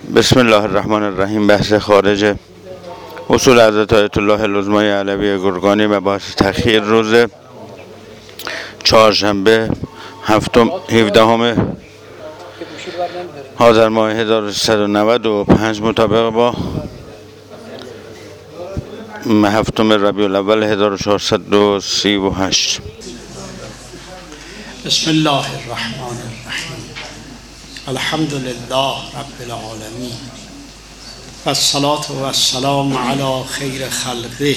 بسم الله الرحمن الرحیم. بحث خارج اصول حضرت آیت الله العظمای علوی گرگانی و بحث تأخیر روز چهارشنبه 17 آذر ماه 1395 مطابق با 7 ربیع الاول 1438. بسم الله الرحمن الرحیم. الحمد لله رب العالمین و الصلاة و السلام علی خیر خلقه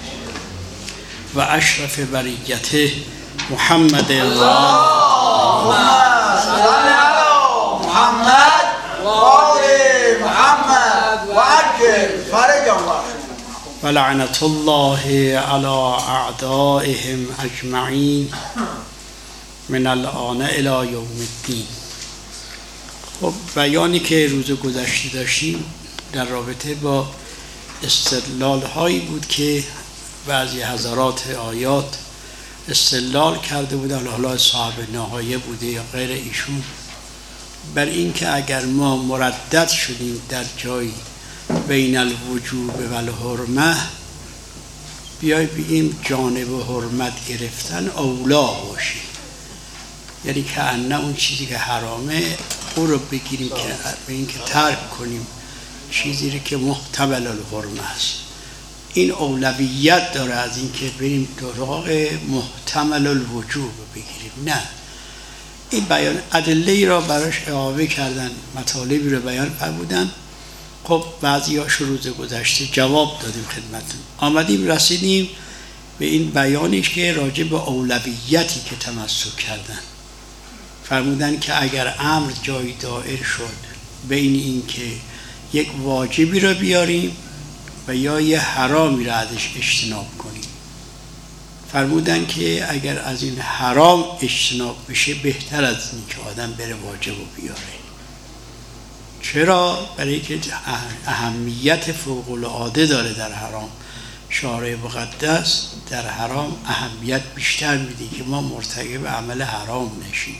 و اشرف بریته محمد اللهم صل علی محمد و آل محمد و عجل فرجهم و لعنت الله علی اعدائهم اجمعین من الآن الی یوم الدین. خب بیانی که روز گذشته داشتیم در رابطه با استدلال هایی بود که بعضی حضرات آیات استدلال کرده بودن، حالا صاحب نهایه بوده یا غیر ایشون، بر این که اگر ما مردد شدیم در جایی بین الوجوب و الحرمه، بیای بگیم جانب حرمت گرفتن اولا باشه، یعنی که انه اون چیزی که حرامه او رو بگیریم که به این که ترک کنیم چیزی رو که محتمل الحرمه است. این اولویت داره از این که بریم دراغ محتمل الوجوب بگیریم. نه، این بیان ادله را براش اعاده کردن، مطالبی رو بیان فرمودن. خب بعضی هاش روز گذشته جواب دادیم خدمتتون. آمدیم رسیدیم به این بیانی که راجع به اولویتی که تمسک کردن، فرمودن که اگر امر جای دائر شد بین این که یک واجبی را بیاریم و یا یه حرامی را ازش اجتناب کنیم، فرمودن که اگر از این حرام اجتناب بشه بهتر از این که آدم بره واجب رو بیاره. چرا؟ برای که اهمیت فوق العاده داره در حرام. شارع مقدس در حرام اهمیت بیشتر میده که ما مرتکب عمل حرام نشیم.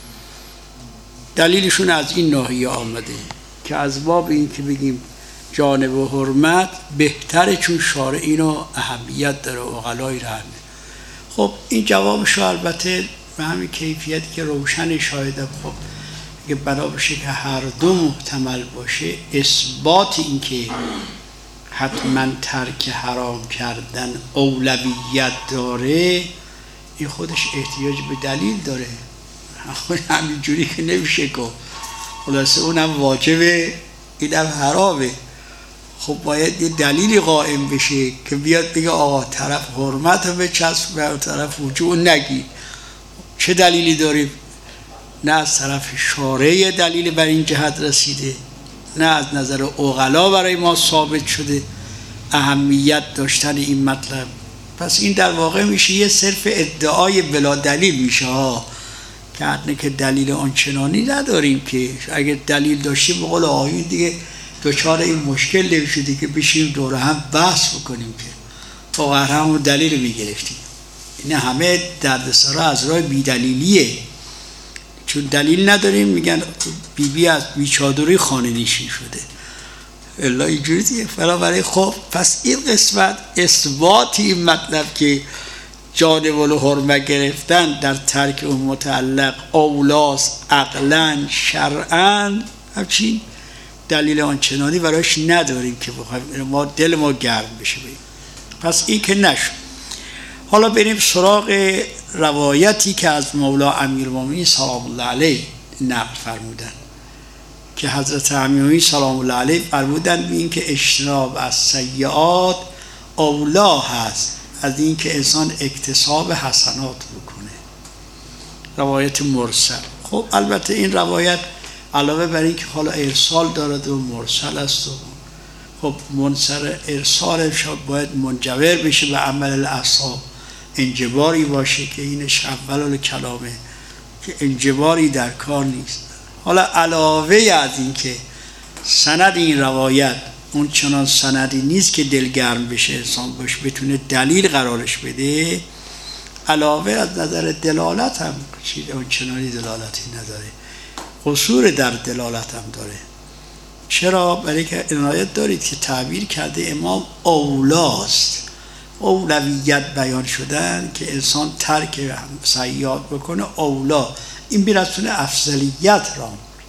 دلیلشون از این ناحیه آمده که از باب این که بگیم جانب و حرمت بهتره، چون شارع اینو اهمیت داره و عقلای رحمه. خب این جوابش البته به همین کیفیتی که روشن شاهده. خب اگه بنا بشه که هر دو محتمل باشه، اثبات این که حتما ترک حرام کردن اولویت داره، این خودش احتیاج به دلیل داره. همینجوری که نمیشه که خلاصه اونم واجبه اینم حرامه. خب باید یه دلیلی قائم بشه که بیاد بگه آقا طرف حرمت رو بچسب و طرف وجوب نگی. چه دلیلی داریم؟ نه از طرف شارع دلیل بر این جهت رسیده، نه از نظر عقلا برای ما ثابت شده اهمیت داشتن این مطلب. پس این در واقع میشه یه صرف ادعای بلا دلیل میشه ها، که دلیل آنچنانی نداریم که اگر دلیل داشتیم به قول آقایون دیگه دوچار این مشکل نمیشدی که بشیم دوره هم بحث بکنیم که واقعا همون دلیل میگرفتیم. این همه دردسرا از راه بیدلیلیه، چون دلیل نداریم میگن بیبی از بیچادری خانه نشین شده الا اینجوری دیگه برای. خب پس این قسمت اثبات این مطلب که جانب الحرمه گرفتن در ترک اون متعلق اولاس عقلا شرعا، همچین دلیل آنچنانی برایش نداریم که بخوایم ما دل ما گرم بشه بیم. پس این که نشد. حالا بریم سراغ روایتی که از مولا امیرالمومنین سلام الله علیه نقل فرمودن که حضرت امیرالمومنین سلام الله علیه فرمودن به این که اجتناب از سیئات اولا هست از این که انسان اکتساب حسنات بکنه. روایت مرسل. خب البته این روایت علاوه بر این که حالا ارسال دارد و مرسل است و خب منصر ارسالش باید منجبر بشه به عمل الاصحاب، انجباری باشه که اینش اول کلامه که انجباری در کار نیست. حالا علاوه از این که سند این روایت اون چنان سندی نیست که دلگرم بشه انسان باشه بتونه دلیل قرارش بده، علاوه از نظر دلالت هم چیز اون چنانی دلالتی نداره، قصور در دلالت هم داره. چرا؟ برای که عنایت دارید که تعبیر کرده امام اولاست، اولویت بیان شدن که انسان ترک سیئات بکنه اولا، این برسونه افضلیت را.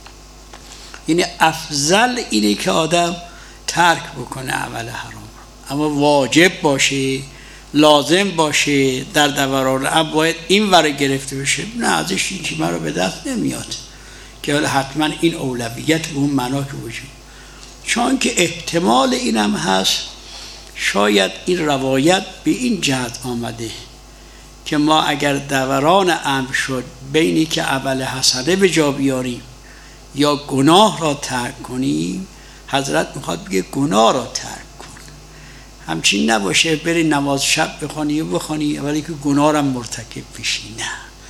یعنی افضل اینه که آدم ترک بکنه عمل حرام، اما واجب باشه، لازم باشه، در دوران اب باید این ور گرفته بشه، نه ازش این چیزی رو به دست نمیاد که حالا حتما این اولویت به اون معنا که وجود. چون که احتمال اینم هست شاید این روایت به این جهت آمده که ما اگر دوران امر شد بینی که عمل حسنه به جا بیاریم یا گناه را ترک کنیم، حضرت میخواد بگه گناه را ترک کن. همچین نباشه بری نماز شب بخوانی ولی که گناه را مرتکب بشی. نه،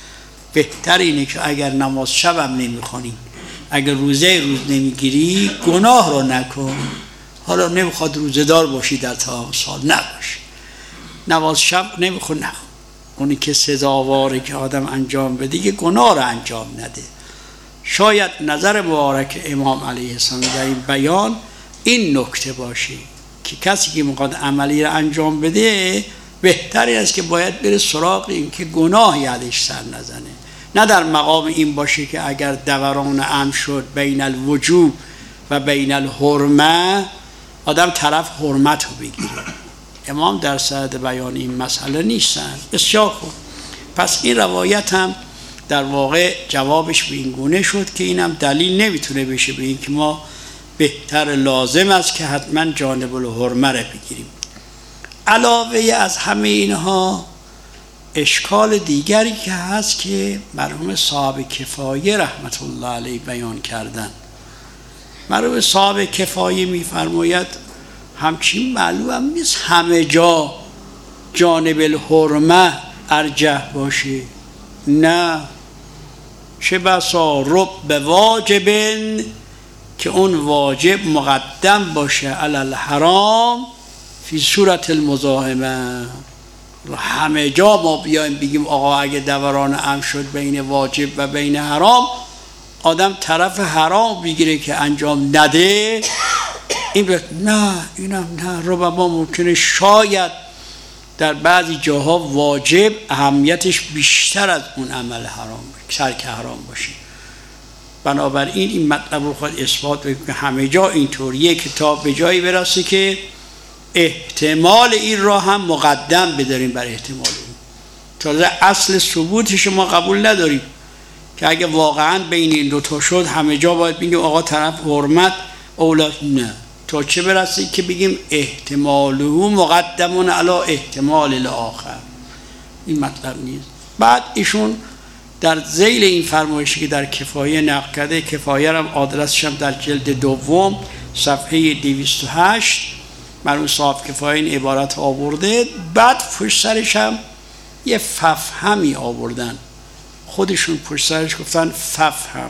بهتر اینه که اگر نماز شب هم نمیخوانی، اگر روزه روز نمیگیری، گناه را نکن. حالا نمیخواد روزه دار باشی در تمام سال، نباش، نماز شب نمیخون، نخون. اونی که سزاواره که آدم انجام بده که گناه را انجام نده. شاید نظر مبارک امام علیه السلام در این بیان این نکته باشه که کسی که میخواد عملی را انجام بده بهتری است که باید بره سراغ این که گناهی علیش سر نزنه، نه در مقام این باشه که اگر دوران امر شد بین الوجوب و بین الحرمه آدم طرف حرمت رو بگیره. امام در صدد بیان این مسئله نیستن. بسیار خوب، پس این روایت هم در واقع جوابش به این گونه شد که اینم دلیل نمیتونه بشه به این که ما بهتر لازم است که حتما جانب الحرمه رو بگیریم. علاوه از همه اینها اشکال دیگری که هست که مرحوم صاحب کفایه رحمت الله علیه بیان کردن. مرحوم صاحب کفایه میفرماید همچین معلوم نیست همه جا جانب الحرمه ارجح باشه. نه، چه بسا رب به واجبن که اون واجب مقدم باشه علی الحرام فی صورت المزاحمه. همه جا ما بیایم بگیم آقا اگه دوران امر شد بین واجب و بین حرام، آدم طرف حرام بگیره که انجام نده، این نه، اینم نه. ربما ممکنه شاید در بعضی جاها واجب اهمیتش بیشتر از اون عمل حرام، ترک حرام باشه. بنابراین این مطلب رو خواهد اثبات بکنه که همه جا اینطوریه که تا به جایی برسه که احتمال این را هم مقدم بداریم بر احتمال اون. تازه اصل ثبوتش ما قبول نداریم که اگه واقعا بین این دوتا شد همه جا باید بگیم آقا طرف حرمت اولاد. نه، تا چه برسه که بگیم احتماله مقدمون علی احتمال الاخر. این مطلب نیست. بعد ایشون در ذیل این فرمایشی که در کفایه نقل کرده، کفایه هم آدرسش هم در جلد دوم صفحه 208 مرحوم صاحب کفایه این عبارت آورده. بعد پشت سرش هم یه ففهمی آوردن، خودشون پشت سرش گفتن ففهم.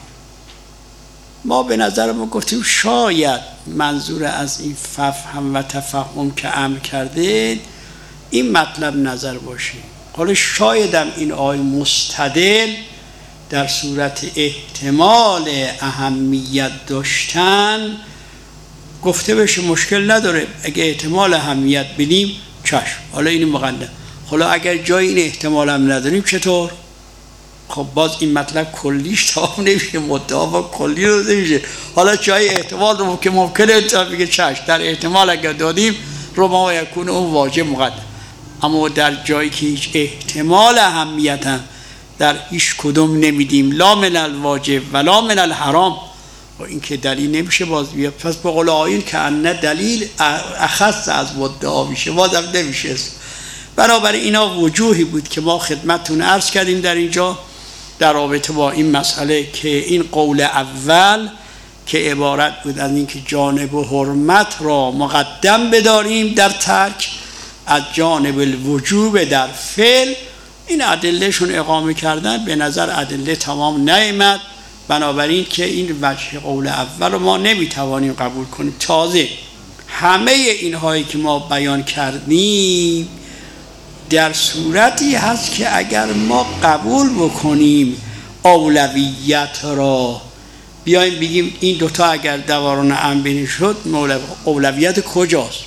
ما به نظر ما گفتیم شاید منظور از این ففهم و تفهم که امر کرده این مطلب نظر باشه. حالا شایدم این آیه مستدل در صورت احتمال اهمیت داشتن گفته بشه، مشکل نداره. اگه احتمال اهمیت بدیم چشم، حالا این مقدم. حالا اگر جای این احتمال هم نداریم چطور؟ خب باز این مطلب کلیش تمام نمیشه، مدعا با کلی رو نمیشه. حالا جای احتمال رو که ممکنه انتظار بگه چشم، در احتمال اگر دادیم رو ما یکون اون واجب مقدم. اما در جایی که هیچ احتمال اهمیت هم در هیچ کدوم نمیدیم، لا من الواجب ولا من الحرام، و این که دلیل نمیشه باز بیاد. پس به قول آیین که انه دلیل اخص از مدعا میشه، بازم نمیشه. بنابراین اینا وجوهی بود که ما خدمتتون عرض کردیم در اینجا در رابطه با این مسئله که این قول اول که عبارت بود از این که جانب و حرمت را مقدم بداریم در ترک از جانب الوجوب در فعل، این ادلهشون اقامه کردن به نظر ادله تمام نیامد. بنابراین که این وجه قول اول رو ما نمیتوانیم قبول کنیم. تازه همه اینهایی که ما بیان کردیم در صورتی هست که اگر ما قبول بکنیم اولویت را بیایم بگیم این دوتا اگر دوران امر بین شد اولویت کجاست؟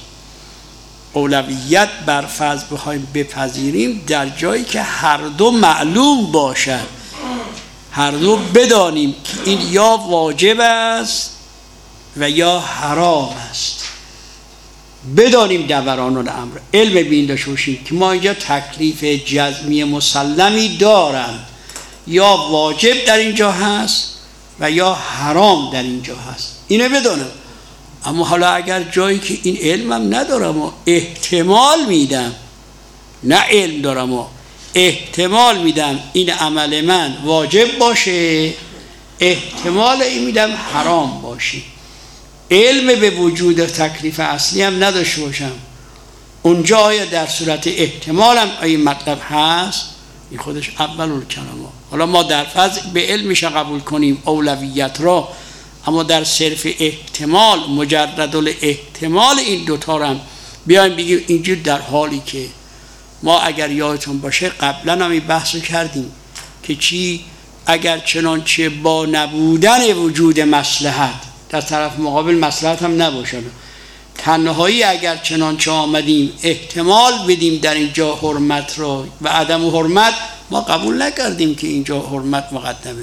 اولویت بر فرض بخوایم بپذیریم در جایی که هر دو معلوم باشد، هر دو بدانیم که این یا واجب است و یا حرام است. بدانیم دوران الامر، علم به این داشته باشیم که ما اینجا تکلیف جزمی مسلمی دارم، یا واجب در اینجا هست و یا حرام در اینجا هست، اینو بدانم. اما حالا اگر جایی که این علمم ندارم و احتمال میدم، نه علم دارم و احتمال میدم این عمل من واجب باشه، احتمال این میدم حرام باشه، علم به وجود تکلیف اصلی هم نداشته باشم، اونجا آیا در صورت احتمالم این مطلب هست؟ این خودش اول الکلام. حالا ما در فضل به علمش قبول کنیم اولویت را، اما در صرف احتمال، مجرد الاحتمال این دوتا رو هم بیایم بگیم اینجور، در حالی که ما اگر یادتون باشه قبلا هم این بحث رو کردیم که چی اگر چنانچه با نبودن وجود مصلحت در طرف مقابل مصلحت هم نباشد، تنهایی اگر چنانچه آمدیم احتمال بدیم در اینجا حرمت را و عدم حرمت، ما قبول نکردیم که اینجا حرمت مقدمه.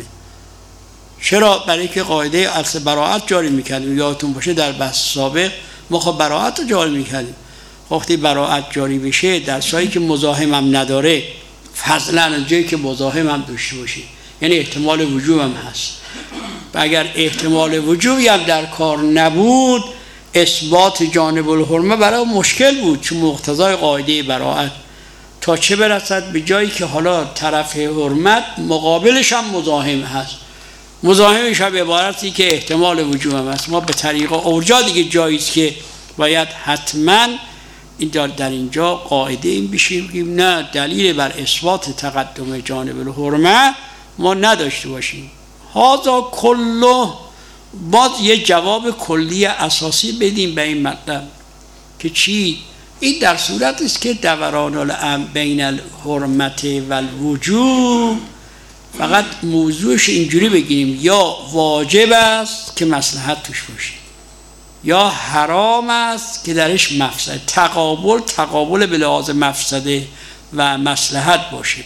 چرا؟ برای که قاعده اصل براءت جاری میکردیم. یادتون باشه در بحث سابق ما خب براءت رو جاری میکردیم. وقتی براءت جاری بشه در جایی که مزاحم هم نداره، فضلا جایی که مزاحم هم داشته باشه، یعنی احتمال وجوب هم هست، و اگر احتمال وجوبی هم در کار نبود، اثبات جانب الحرمه برای مشکل بود، چون مقتضای قاعده براءت تا چه برسد به جایی که حالا طرف حرمت مقابلش هم مزاحم هست، مزاحمش هم عبارتی که احتمال وجوب هم هست. ما به طریق اورجا دیگه جاییست که باید حتما این در اینجا قاعده این بشیم نه دلیل بر اثبات تقدم جانب الحرمه ما نداشته باشیم. هذا کله باز یه جواب کلی اساسی بدیم به این مطلب که چی؟ این در صورت است که دوران الامر بین الحرمت و الوجوب فقط موضوعش اینجوری بگیریم یا واجب است که مصلحت توش باشه، یا حرام است که درش مفسده، تقابل به لحاظ مفسده و مصلحت باشه.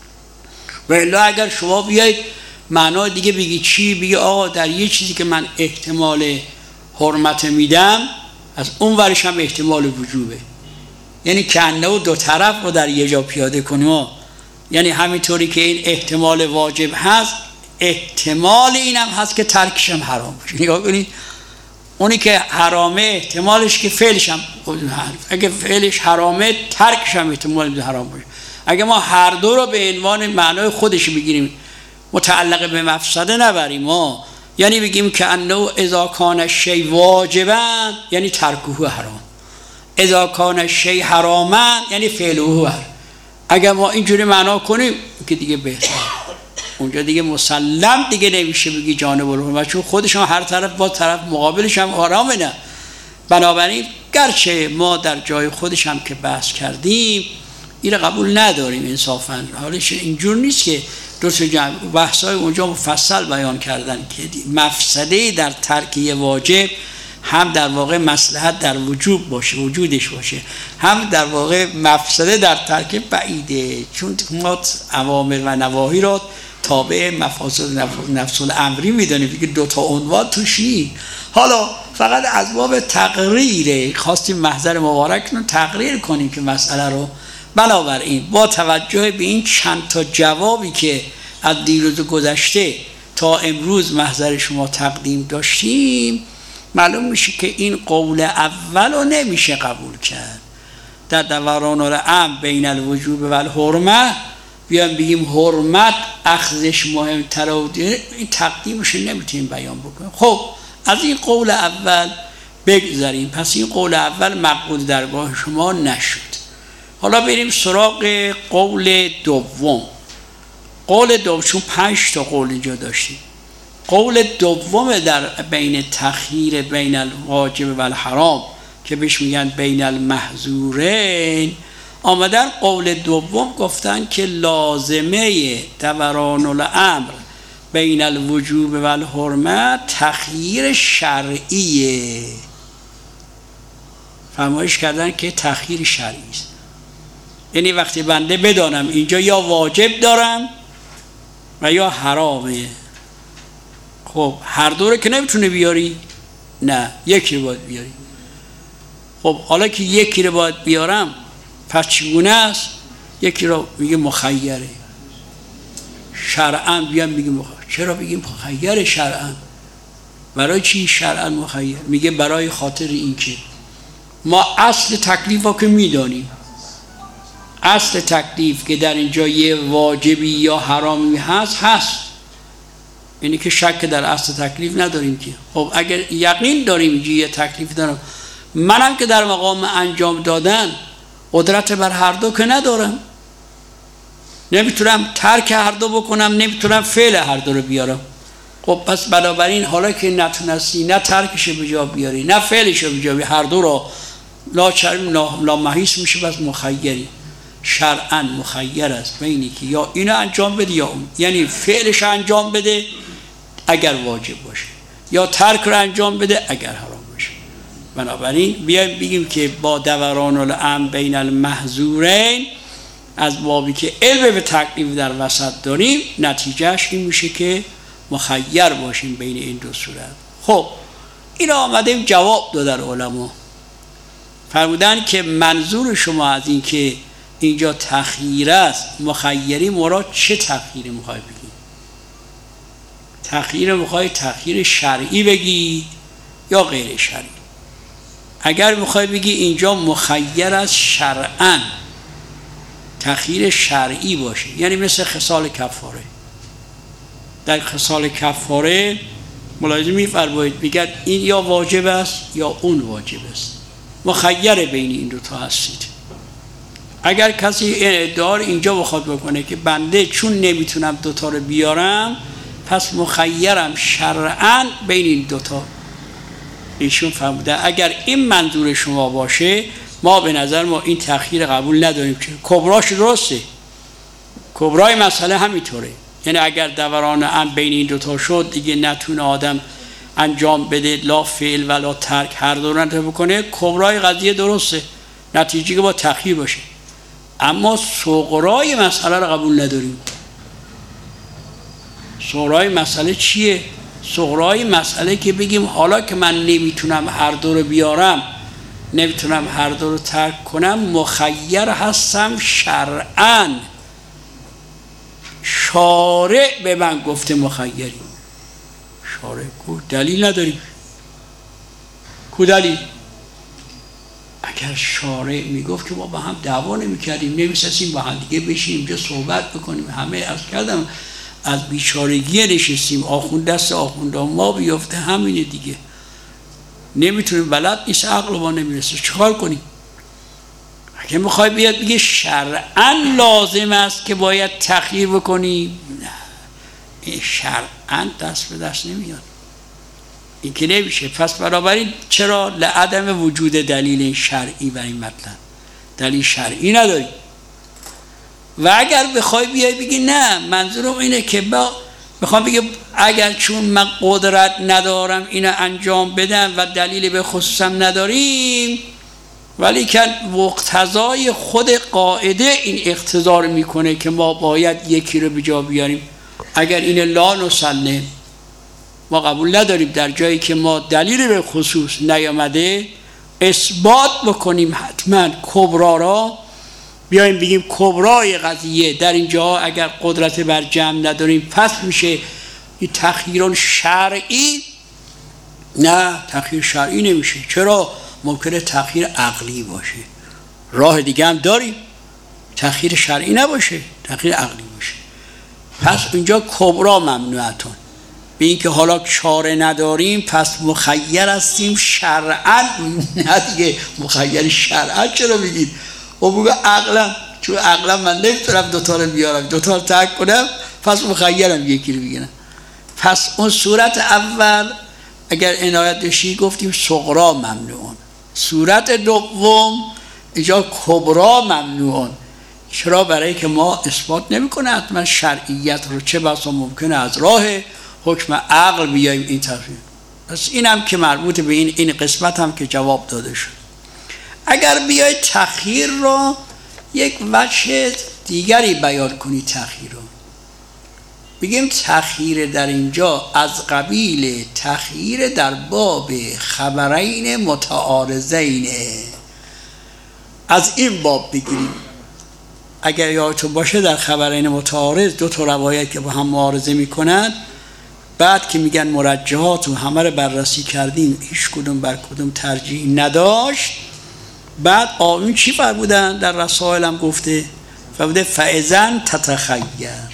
و الا اگر شما بیایید معنای دیگه بگی چی؟ بگی آقا در یه چیزی که من احتمال حرمت میدم از اون ورش هم احتمال وجوبه، یعنی کنه دو طرف رو در یه جا پیاده کنیم. یعنی همینطوری که این احتمال واجب هست، احتمال اینم هست که ترکش هم حرام باشه. نگاه کنید، اونی که حرامه احتمالش که فعلش هم، اگه فعلش حرامه ترکش هم احتمال حرام باشه. اگه ما هر دو رو به عنوان معنای خودش بگیریم، متعلق به مفسده نبریم، یعنی بگیم که انه اذا کان الشیء واجبا یعنی ترکه حرام، اذا کان الشیء حراما یعنی فعله حرام. اگر ما اینجوری معنا کنیم که دیگه بهتر، اونجا دیگه مسلم دیگه نمیشه بگی جانب الحرمت، چون خودشون هر طرف با طرف مقابلش هم حرامه. نه، بنابراین گرچه ما در جای خودش هم که بحث کردیم این قبول نداریم انصافا، حالش اینجور نیست که درست بحثای اونجا مفصل بیان کردن که مفسده در ترک واجب هم در واقع مصلحت در وجود باشه، وجودش باشه، هم در واقع مفسده در ترک بعیده، چون ما اوامر و نواهی را تابع مفاسد نفس الامری میدانیم که دو تا عنوان توشی. حالا فقط از باب تقریره خواستیم محضر مبارک رو تقریر کنیم که مسئله رو. بنابراین با توجه به این چند تا جوابی که از دیروز گذشته تا امروز محضر شما تقدیم داشتیم، معلوم میشه که این قول اول رو نمیشه قبول کرد. در دوران الامر بین الوجوب و الحرمه بیان بگیم حرمت اخذش مهمتره و این تقدیمش نمیتونیم بیان بکنیم. خب از این قول اول بگذاریم، پس این قول اول مقبول درگاه شما نشد. حالا بریم سراغ قول دوم. قول دوم، چون 5 تا قول اینجا داشتیم، قول دوم در بین تخییر بین الواجب و الحرام که بهش میگن بین المحظورین، آمدن قول دوم گفتن که لازمه دوران الامر بین الوجوب و الحرمت تخییر شرعیه. فرمایش کردن که تخییر شرعی است، یعنی وقتی بنده بدانم اینجا یا واجب دارم و یا حرامه. خب هر دو رو که نمیتونه بیاری، نه یکی رو باید بیاری. خب حالا که یکی رو باید بیارم پس چگونه است؟ یکی رو میگه مخیره شرعاً، بیام میگه چرا بگیم مخیر شرعاً؟ برای چی شرعاً مخیر؟ میگه برای خاطر اینکه ما اصل تکلیف رو که میدانیم، اصل تکلیف که در اینجا یه واجبی یا حرامی هست، یعنی که شک در اصل تکلیف نداریم که. خب اگر یقین داریم اینجا یه تکلیف دارم، منم که در مقام انجام دادن قدرت بر هر دو که ندارم، نمیتونم ترک هر دو بکنم، نمیتونم فعل هر دو رو بیارم. خب پس بنابراین حالا که نتونستی نه ترکش به جا بیاری نه فعلش رو به جا بیاری، هر دو رو لا محیص میشه، بس مخیری. شرعاً مخیر است بینی که یا اینو انجام بده یا اون، یعنی فعلش انجام بده اگر واجب باشه یا ترک رو انجام بده اگر حرام باشه. بنابراین بیایم بگیم که با دوران الامر بین المحظورین، از بابی که علم به تکلیف در وسط داریم، نتیجهش این میشه که مخیر باشیم بین این دو صورت. خب این آمده جواب دادن علما، فرمودن که منظور شما از این که اینجا تخییر است، مخیری مراد چه تخییری میخوای بگی؟ تخییر میخوای تخییر شرعی بگی یا غیر شرعی؟ اگر میخوای بگی اینجا مخیر است شرعاً، تخییر شرعی باشه، یعنی مثل خصال کفاره. در خصال کفاره ملاحظه می‌فرمایید میگن این یا واجب است یا اون واجب است، مخیر بین این دوتا هستید. اگر کسی این ادعا اینجا بخواد بکنه که بنده چون نمیتونم دوتا رو بیارم پس مخیرم شرعاً بین این دوتا، ایشون فرموده اگر این منظور شما باشه ما به نظر ما این تخییر قبول نداریم، که کبراش درسته، کبرای مسئله همینطوره. یعنی اگر دوران امر بین این دوتا شد دیگه نتونه آدم انجام بده لا فعل ولا ترک هر دو رو بکنه، کبرای قضیه درسته، نتیجه که با تخییر باشه. اما صغرای مسئله رو قبول نداریم. صغرای مسئله چیه؟ صغرای مسئله که بگیم حالا که من نمیتونم هر دو رو بیارم، نمیتونم هر دو رو ترک کنم، مخیر هستم شرعاً، شارع به من گفته مخیری. شارع کو دلیل نداریم، کو دلیل؟ اگر شارع میگفت که ما با هم دعوا نمیکردیم، نمیسستیم با هم دیگه بشیم اینجا صحبت بکنیم، همه از کردم از بیچارگی نشستیم، آخوند دست آخوند ما بیافته، همینه دیگه، نمیتونیم، بلد نیست، عقل ما نمیرسه، چیکار کنیم؟ اگه میخوای بیاد بگه شرعاً لازم است که باید تخییر بکنی، نه، این شرعاً دست به دست نمیاد، این که نمیشه. پس بنابراین چرا؟ لعدم وجود دلیل شرعی برای این مطلب، دلیل شرعی نداری. و اگر بخوای بیای بگی نه منظورم اینه که میخوام بگم اگر چون من قدرت ندارم اینو انجام بدم و دلیل به خصوصم نداریم، ولی که مقتضای خود قاعده این اقتضا رو میکنه که ما باید یکی رو به جا بیاریم. اگر این لا نسلم، ما قبول نداریم در جایی که ما دلیل به خصوص نیامده اثبات بکنیم حتما کبرا را، بیایم بگیم کبرای قضیه در اینجا اگر قدرت بر جمع نداریم پس میشه این تخییر شرعی. نه، تخییر شرعی نمیشه. چرا؟ ممکنه تخییر عقلی باشه، راه دیگه هم داریم تخییر شرعی نباشه، تخییر عقلی باشه. پس اینجا کبرا ممنوعتون، به این که حالا چاره نداریم پس مخیر هستیم شرعاً. نه دیگه، مخیر شرعاً چرا بگید؟ و بگو عقلا، چون عقلا من نمیتونم دوتا رو بیارم، دوتا رو ترک کنم، پس مخیرم یکی رو بگیرم. پس اون صورت اول اگر عنایت داشتی گفتیم صغرا ممنوعون، صورت دوم اینجا کبرا ممنوعون، چرا؟ برای که ما اثبات نمیکنه حتما شرعیت رو، چه بسا ممکنه از راه حکم عقل بیایم این تفسیر. پس اینم که مربوط به این قسمت هم که جواب داده شد. اگر بیای تأخیر رو یک وجه دیگری بیان کنی، تأخیر رو بگیم تأخیر در اینجا از قبیل تأخیر در باب خبرین متعارضین، از این باب بگیریم. اگر یادتون باشه در خبرین متعارض دو تا روایت که با هم معارضه میکنند، بعد که میگن مرجحات و همه رو بررسی کردیم هیچ کدوم بر کدوم ترجیح نداشت، بعد آیون چی فرمودن؟ در رسائل هم گفته فرموده فاذن تتخیر.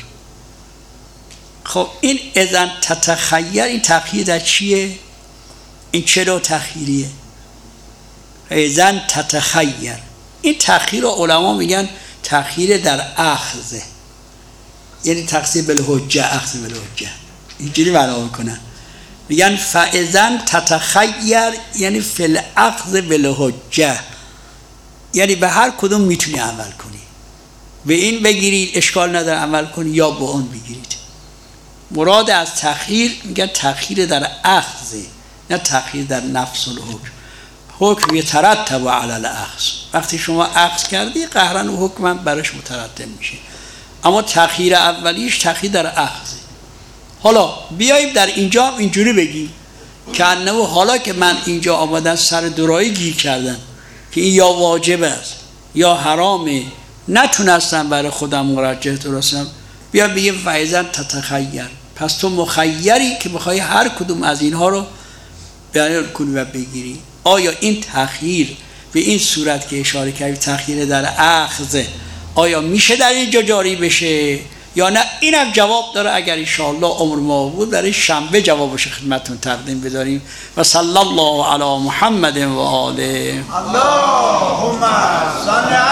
خب این اذن تتخیر، این تأخیر در چیه؟ این چه نوع تأخیریه؟ اذن تتخیر، این تأخیر رو علما میگن تأخیر در اخذ، یعنی تقصیر بالحجه، اخذ بالحجه، اینجوری معنا میکنن. میگن فاذن تتخیر یعنی فی الاخذ بالحجه، یعنی به هر کدوم میتونی عمل کنی، به این بگیرید اشکال نداره عمل کنی یا به اون بگیرید. مراد از تأخیر میگن تأخیر در اخذ، نه تأخیر در نفس الحکم. حکم یترتب علی الاخذ، وقتی شما اخذ کردی قهرن و حکم هم برش مترتب میشه، اما تأخیر اولیش تأخیر در اخذ. حالا بیاییم در اینجا اینجوری بگیم که انه حالا که من اینجا آمدن سر درایی گیر کردن که این یا واجب است یا حرامه، نتونستم برای خودم مرجح درستم، بیا بگیم فایزن تتخیر. پس تو مخیری که بخوای هر کدوم از اینها رو بیان کنی و بگیری. آیا این تأخیر به این صورت که اشاره کردی تأخیر در اخذ، آیا میشه در اینجا جاری بشه یا نه؟ اینم جواب داره. اگر انشاءالله عمر ما بود برای شنبه جوابش خدمتتون تقدیم بداریم. و صلی الله علی محمد و آله. اللهم صل